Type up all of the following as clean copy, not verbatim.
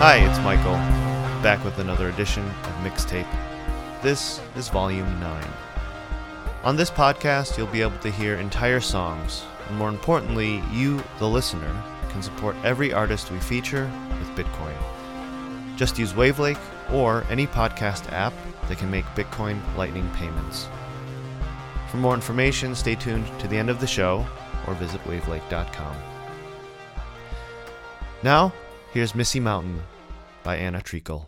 Hi, it's Michael, back with another edition of Mixtape. This is Volume 9. On this podcast, you'll be able to hear entire songs, and more importantly, you, the listener, can support every artist we feature with Bitcoin. Just use Wavelake or any podcast app that can make Bitcoin Lightning payments. For more information, stay tuned to the end of the show or visit wavelake.com. Now, here's Missy Mountain by Anna Treacle.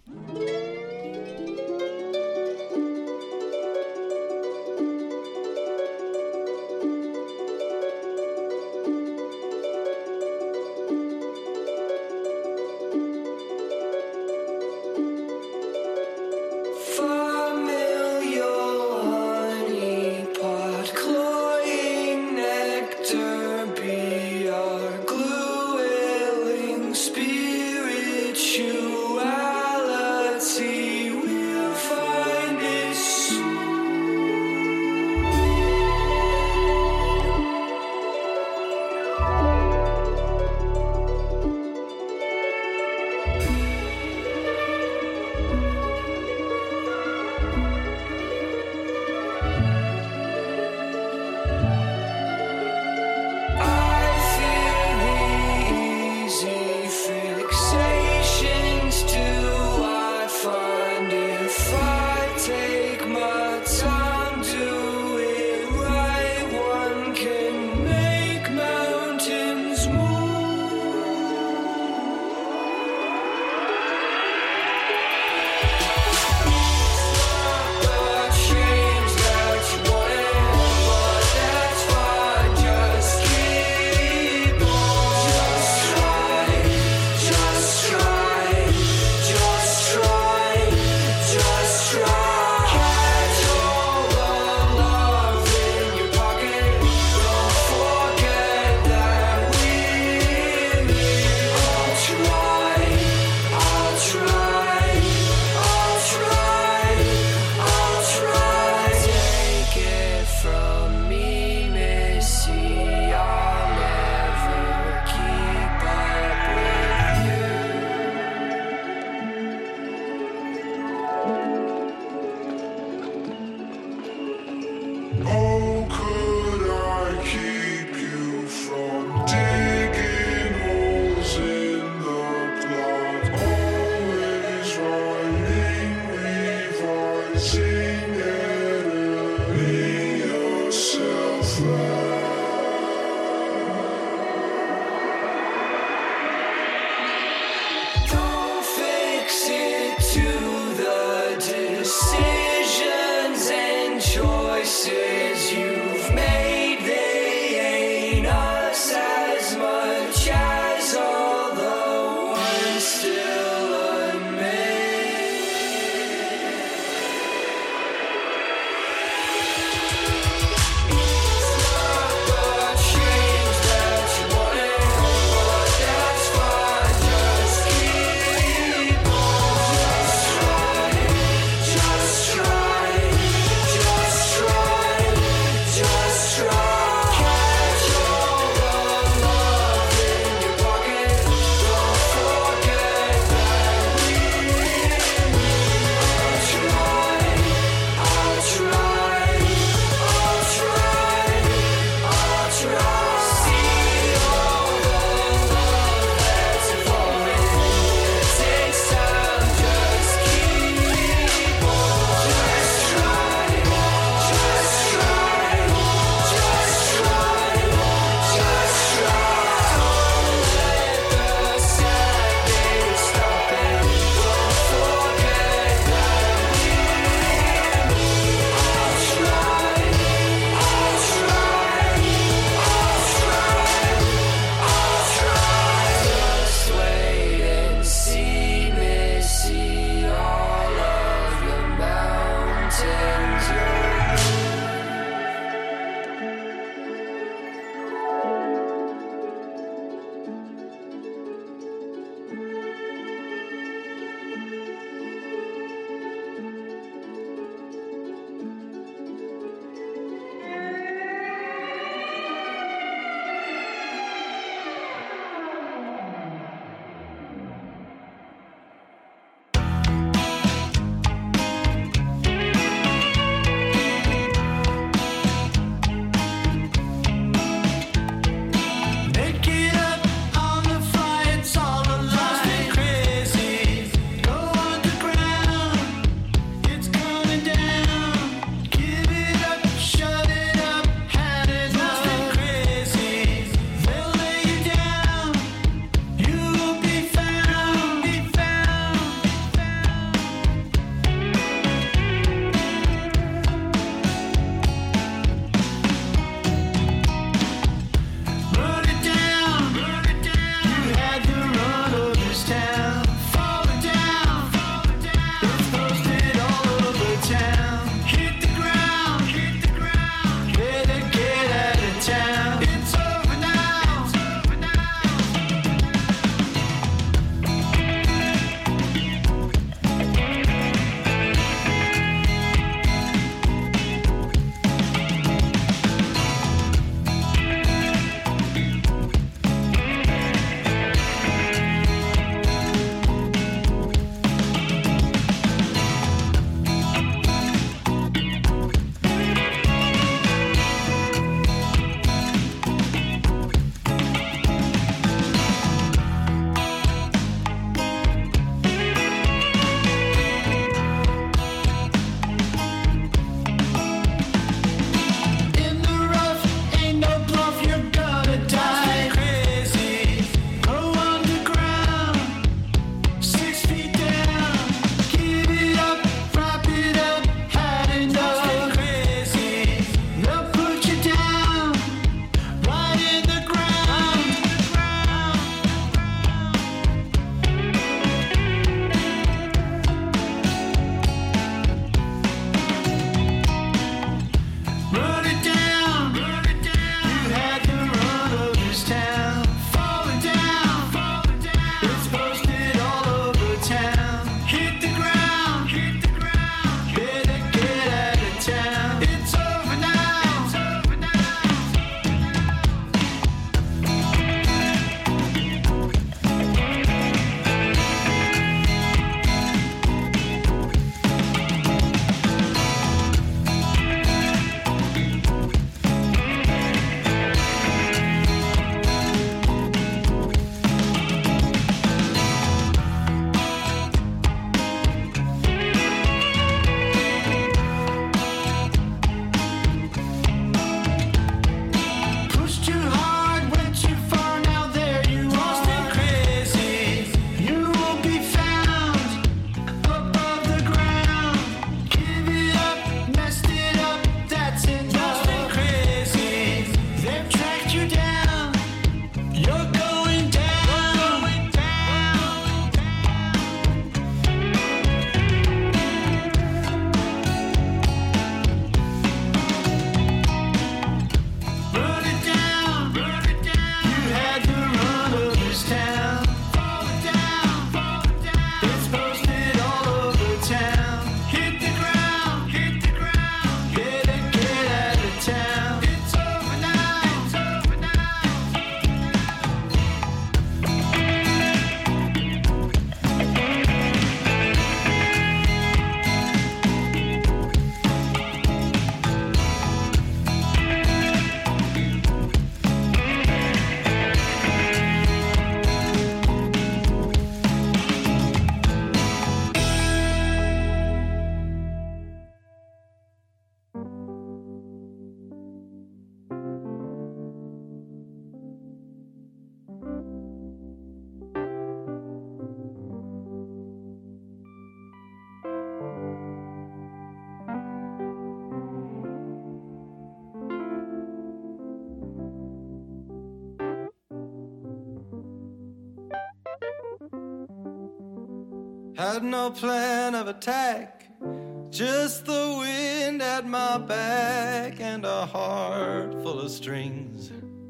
Had no plan of attack, just the wind at my back and a heart full of strings.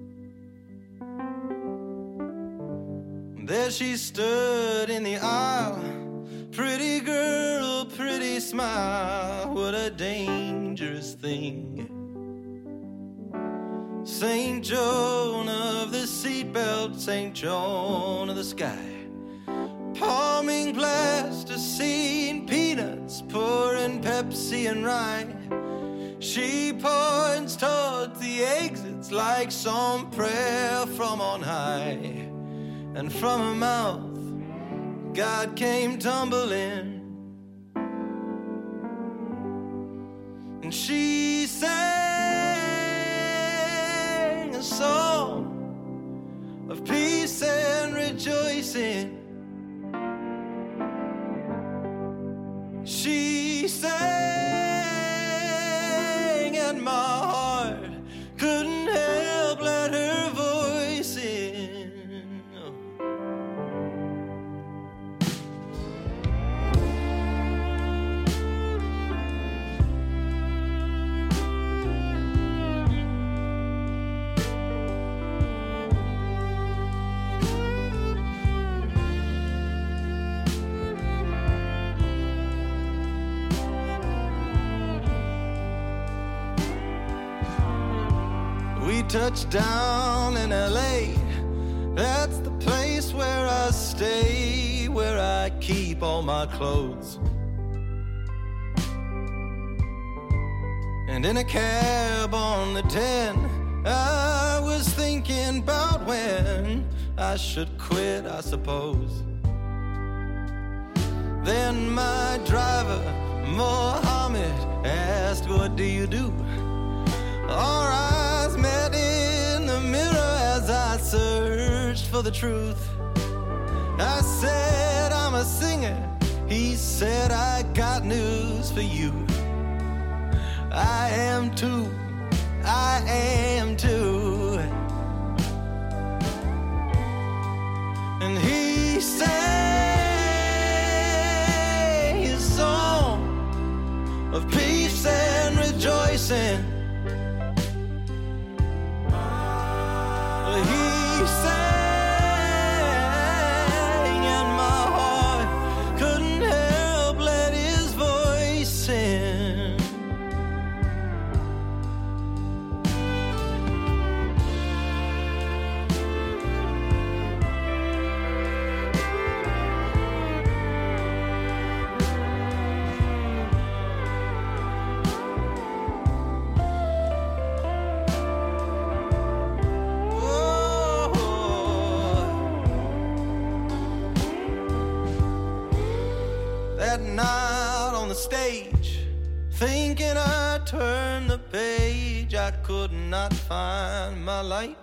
There she stood in the aisle, pretty girl, pretty smile, what a dangerous thing. St. Joan of the seatbelt, St. Joan of the sky, palming plasticine, peanuts, pouring Pepsi and rye. She points towards the exits like some prayer from on high. And from her mouth, God came tumbling. And she sang a song of peace and rejoicing. She sang and my heart couldn't help let her voice in. Touched down in LA, that's the place where I stay, where I keep all my clothes. And in a cab on the 10, I was thinking about when I should quit, I suppose. Then my driver, Mohammed, asked, what do you do? Our eyes met in the mirror as I searched for the truth. I said, I'm a singer. He said, I got news for you. I am too. I am too. And he sang his song of peace and rejoicing. He sang and my heart couldn't help let his voice in. Night on the stage, thinking I turned the page, I could not find my light.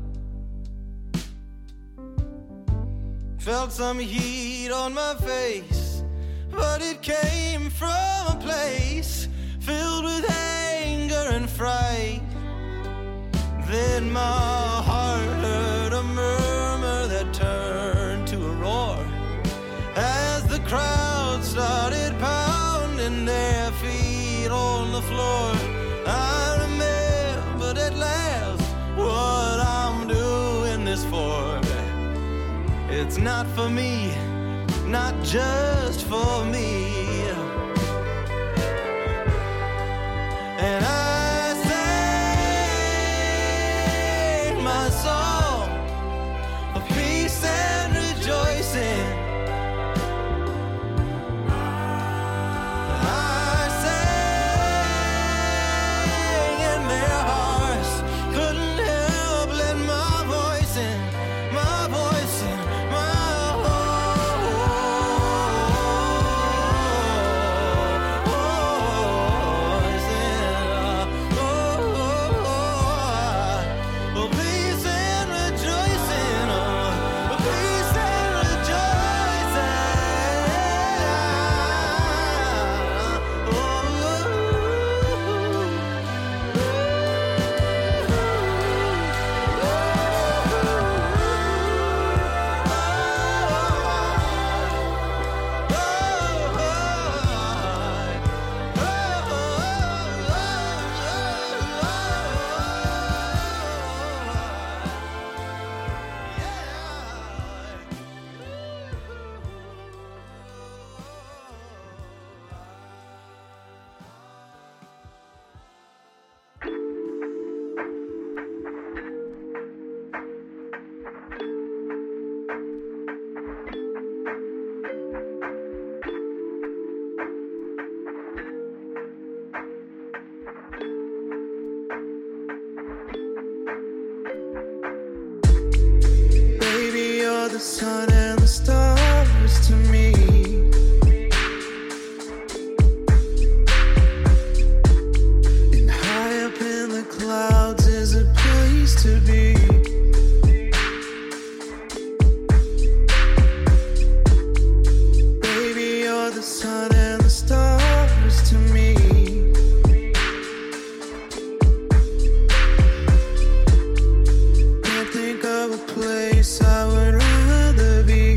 Felt some heat on my face, but it came from a place filled with anger and fright. Then my heart heard a murmur that turned to a roar as the crowd started pounding their feet on the floor. I remembered at last what I'm doing this for. It's not for me, not just for me. And I sang my song of peace and rejoicing. Peace and sun and the stars to me. And high up in the clouds is a place to be. Baby, you're the sun and the stars to me. Can't think of a place I would rather be.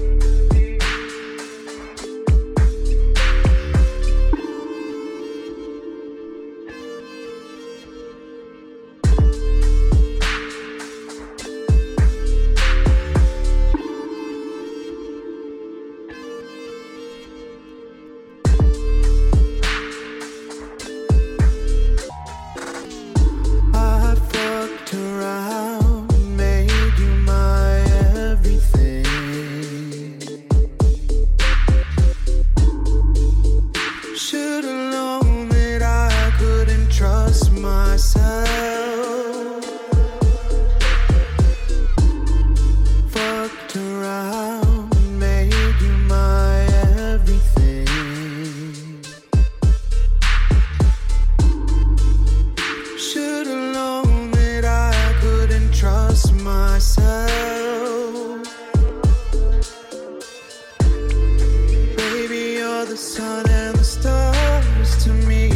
I fucked around, made you my everything. Should've known that I couldn't trust myself. Fucked around, made you my everything. Should've known that I couldn't trust myself. Baby, you're the sun and the stars to me.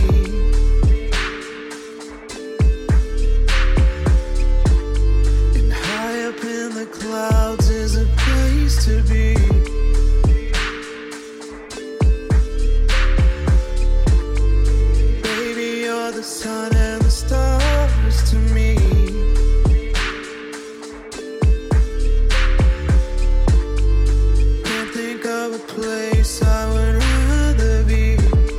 And high up in the clouds is a place to be. Baby, you're the sun and the stars to me. Can't think of a place I would rather be.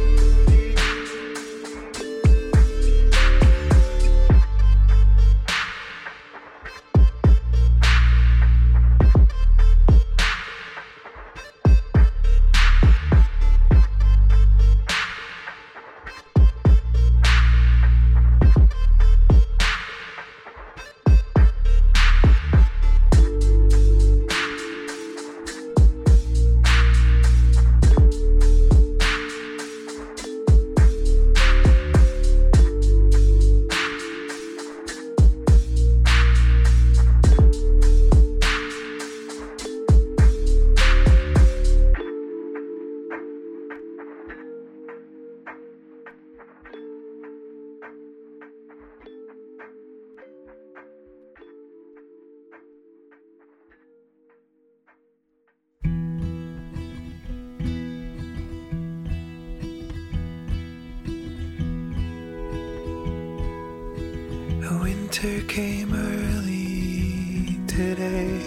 Winter came early today,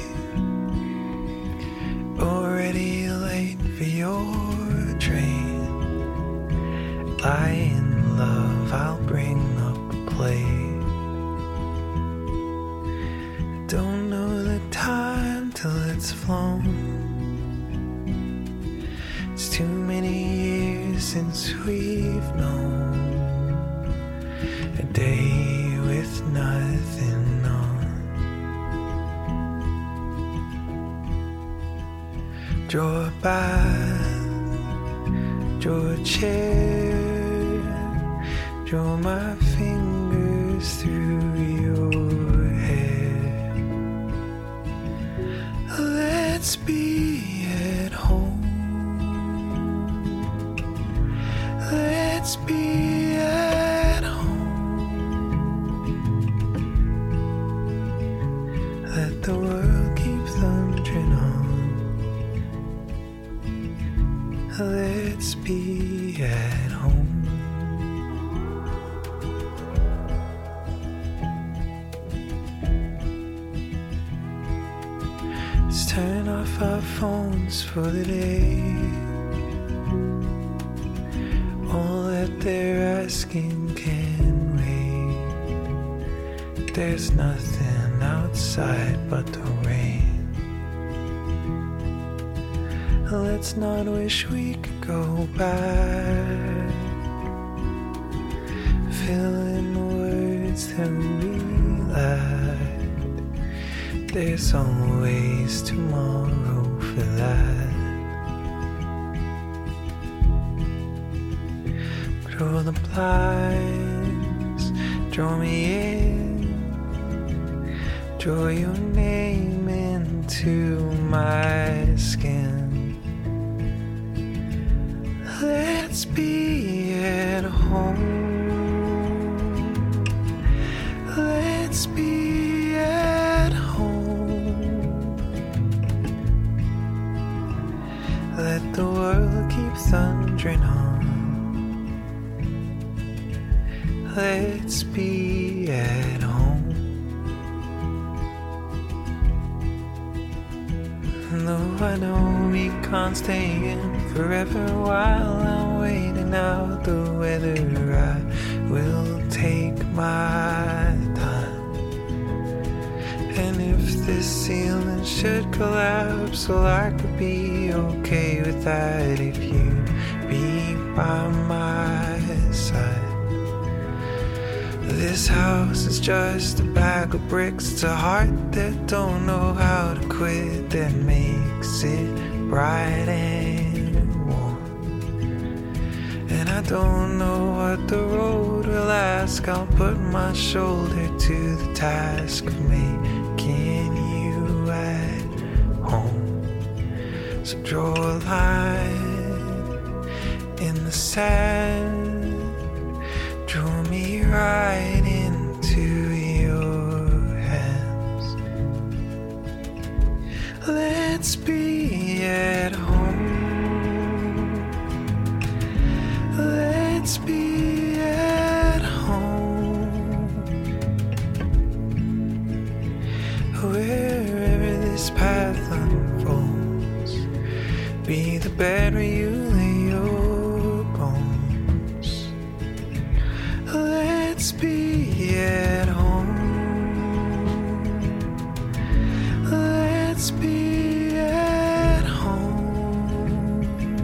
already late for your train. Lie in love, I'll bring up a plate. Don't know the time till it's flown. It's too many years since we've known a day with nothing on. Draw a bath, draw a chair, draw my fingers through your hair. Let's be at home. Let's be at home. Let the world keep thundering on. Let's be at home. Let's turn off our phones for the day. All that they're asking can wait. There's nothing outside but the rain. Let's not wish we could go back. Fill in the words that we lacked. there's always tomorrow for that. Draw the blinds, draw me in, draw your name into my skin. Let's be at home. Let's be at home. Let the world keep thundering on. Let's be at home. Though I know we can't stay in forever while I'm waiting out the weather, I will take my time. And if this ceiling should collapse, well, I could be okay with that if you'd be by my side. This house is just a bag of bricks. It's a heart that don't know how to quit, that makes it bright and warm. And I don't know what the road will ask. I'll put my shoulder to the task of making you at home. So draw a line in the sand, draw me right into your hands. Let's be at home. Let's be at home. Wherever this path unfolds, be the bed where you lay your bones. Let's be at home. Let's be at home.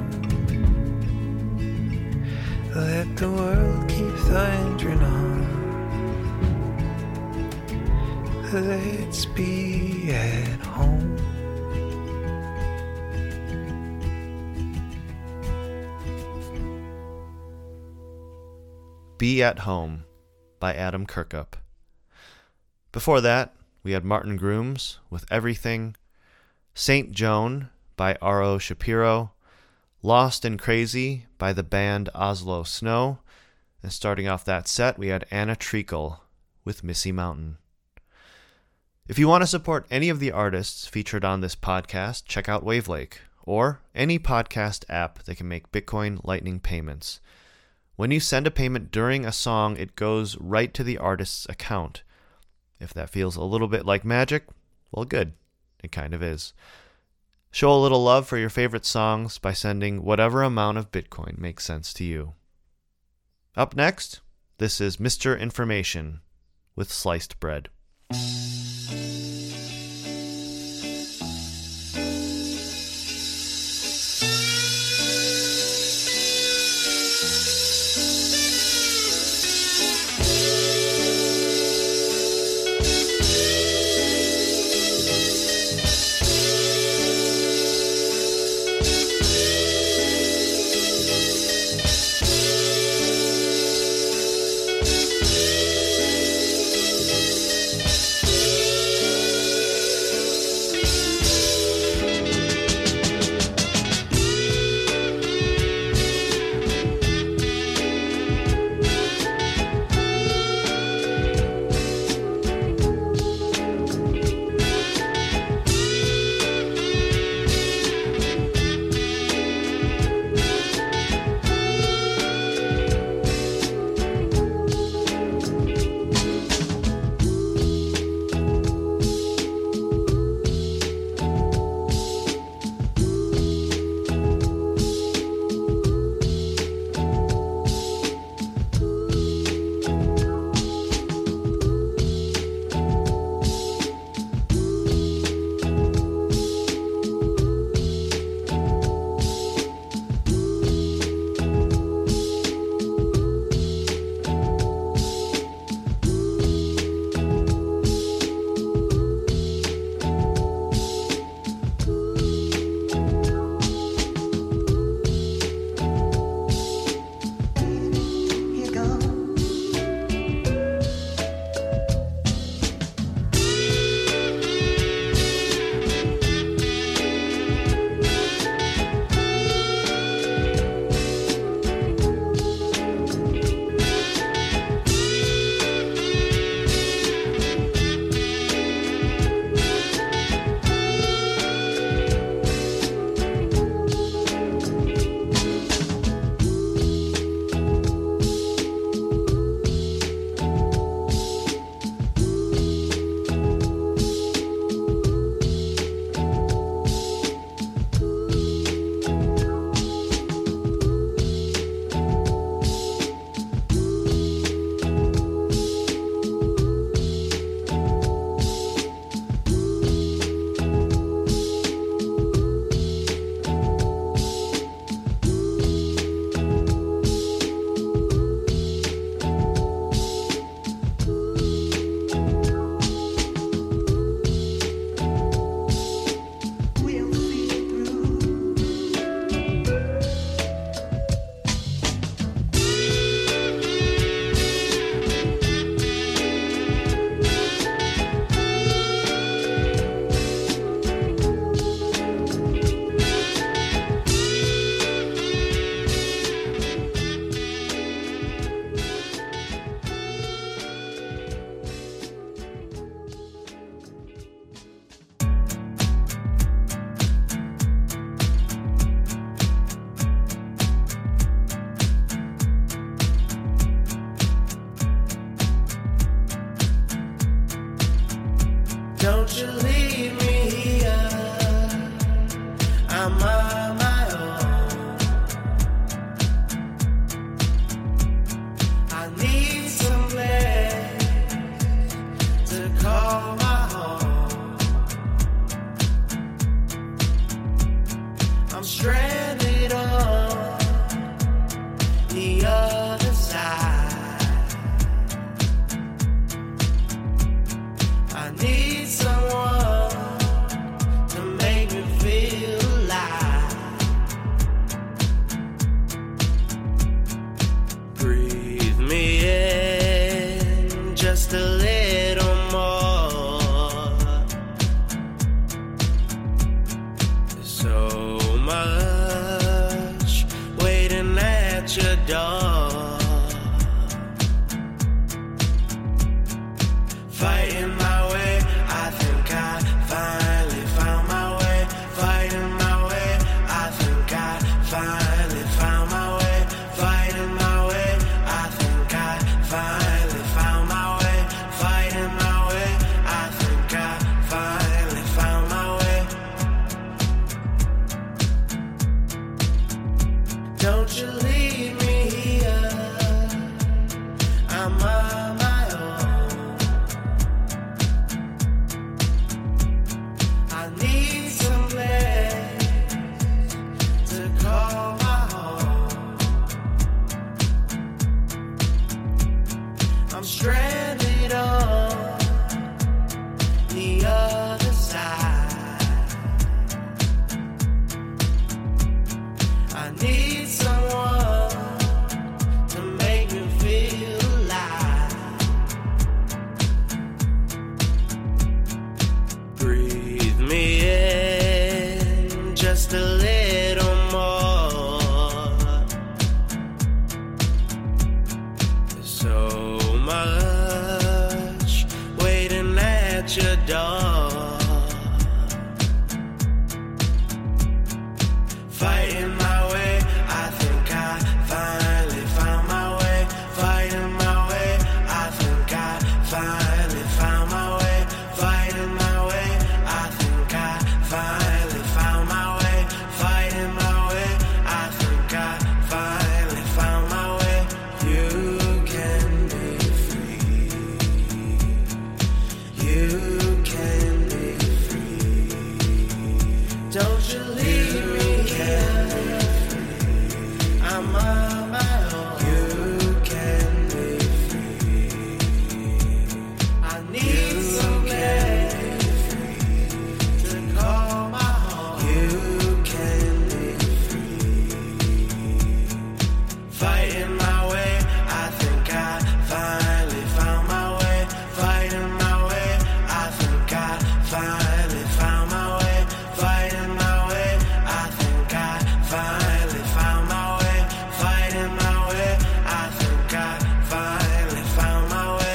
Let the world keep thundering on. Let's be at home. Be at Home by Adam Kirkup. Before that, we had Martin Grooms with Everything, Saint Joan by R.O. Shapiro, Lost and Crazy by the band Oslo Snow, and starting off that set, we had Anna Treacle with Missy Mountain. If you want to support any of the artists featured on this podcast, check out Wavelake, or any podcast app that can make Bitcoin Lightning payments. When you send a payment during a song, it goes right to the artist's account. If that feels a little bit like magic, well, good. It kind of is. Show a little love for your favorite songs by sending whatever amount of Bitcoin makes sense to you. Up next, this is Mr. Information with Sliced Bread. you leave me here. I'm on my own. I need some place to call my home. I'm stranded on the other side. I need someone to make me feel alive. Breathe me in just a little more. There's so much waiting at your door. Fighting my way, I think I finally found my way. Fighting my way, I think I finally found my way. Fighting my way, I think I finally found my way. Fighting my way, I think I finally found my way. Don't you leave me here. I'm on my own. I need some place to call my home. I'm stranded on the other side. I need someone to make me feel alive. Breathe me in just a little more. There's so much waiting at your door. Fighting my way, I think I finally found my way. Fighting my way, I think I finally found my way. Fighting my way, I think I finally found my way. Fighting my way, I think I finally found my way. You can be free. You can be free. Don't you leave me here. I'm on my own. You can be free. I need some place to call my home. You can be free. Fighting my way, I think I finally found my way. Fighting my way, I think I finally found my way. Fighting my way, I think I finally found my way. Fighting my way, I think I finally found my way.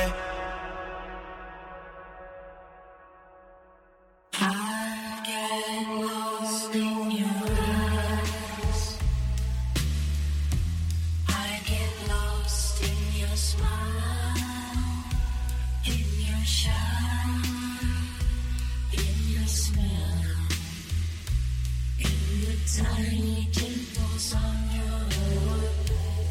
I get lost in your eyes. I get lost in your smile, in your shine, in your smell, in the tiny dimples on your lip.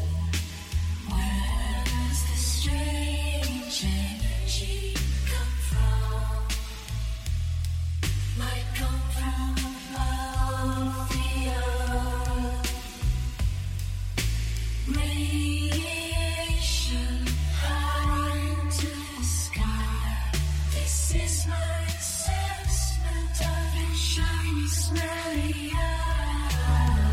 Where does the strange energy come from? Might come from above the earth. Radiation high into the sky. This is my assessment of your shiny, smelly eyes.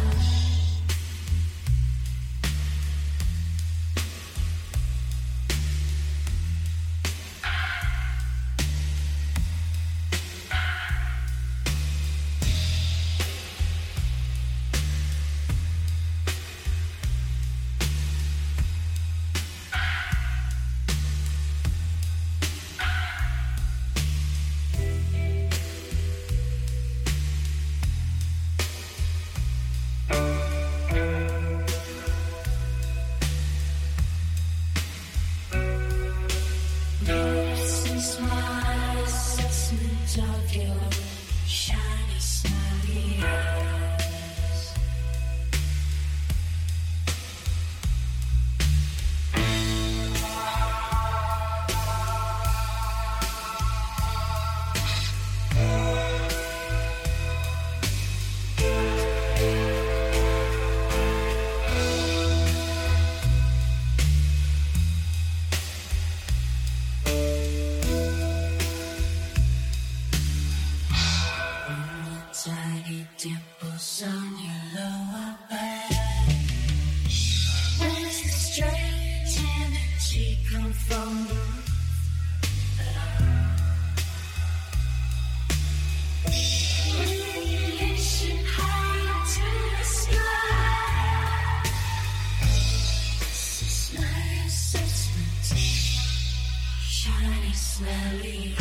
dimples on your lower back. Where's the straight energy come from the roof? Radiation high to the sky. This is my assessment. Shiny, smelly.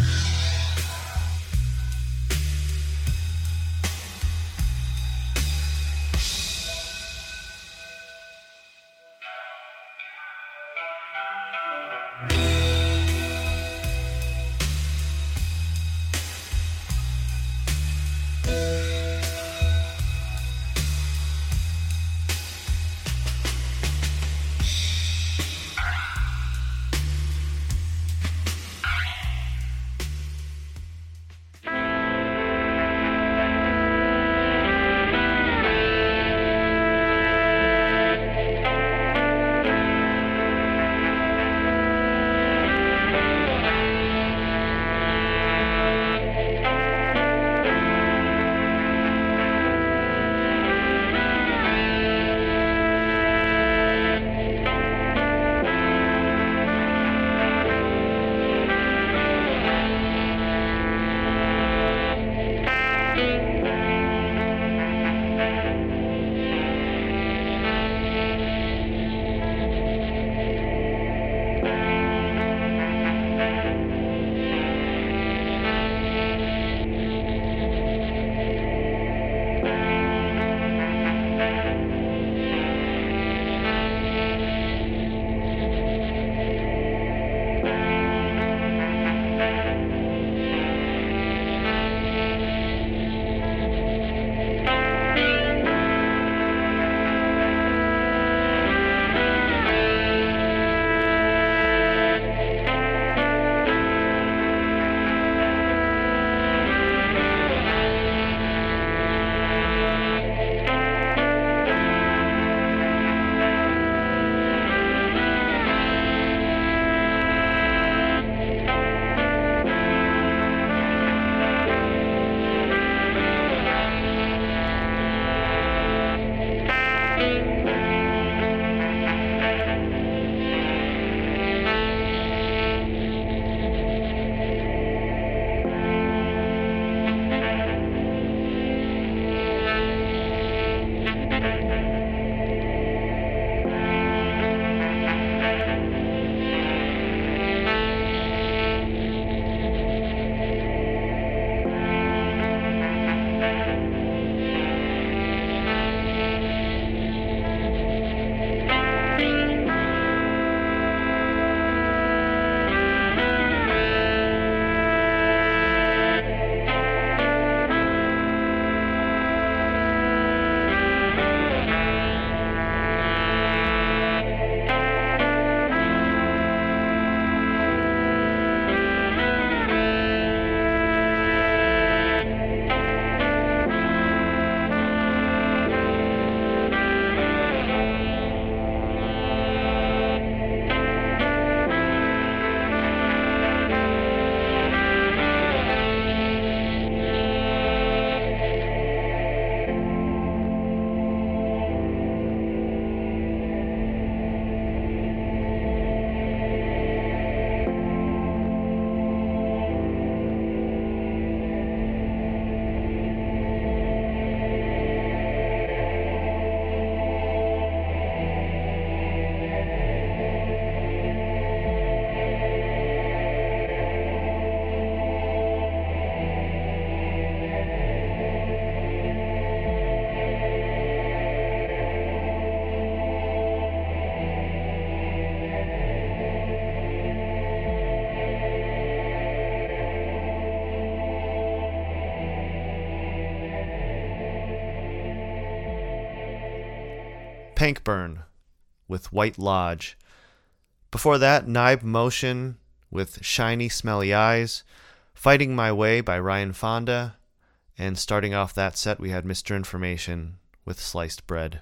Pankburn with White Lodge. Before that, Nibe Motion with Shiny Smelly Eyes, Fighting My Way by Ryan Fonda, and starting off that set we had Mr. Information with Sliced Bread.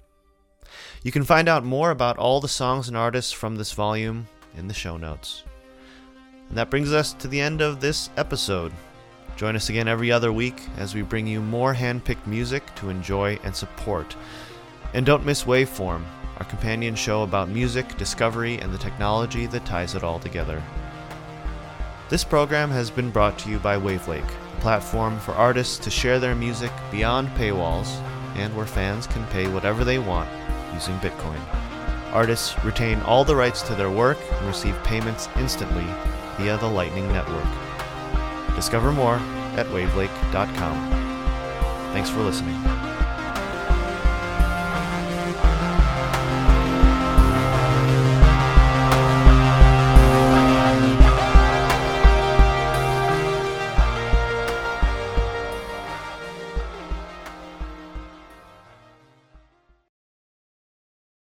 You can find out more about all the songs and artists from this volume in the show notes. And that brings us to the end of this episode. Join us again every other week as we bring you more hand-picked music to enjoy and support. And don't miss Waveform, our companion show about music, discovery, and the technology that ties it all together. This program has been brought to you by Wavelake, a platform for artists to share their music beyond paywalls and where fans can pay whatever they want using Bitcoin. Artists retain all the rights to their work and receive payments instantly via the Lightning Network. Discover more at wavelake.com. Thanks for listening.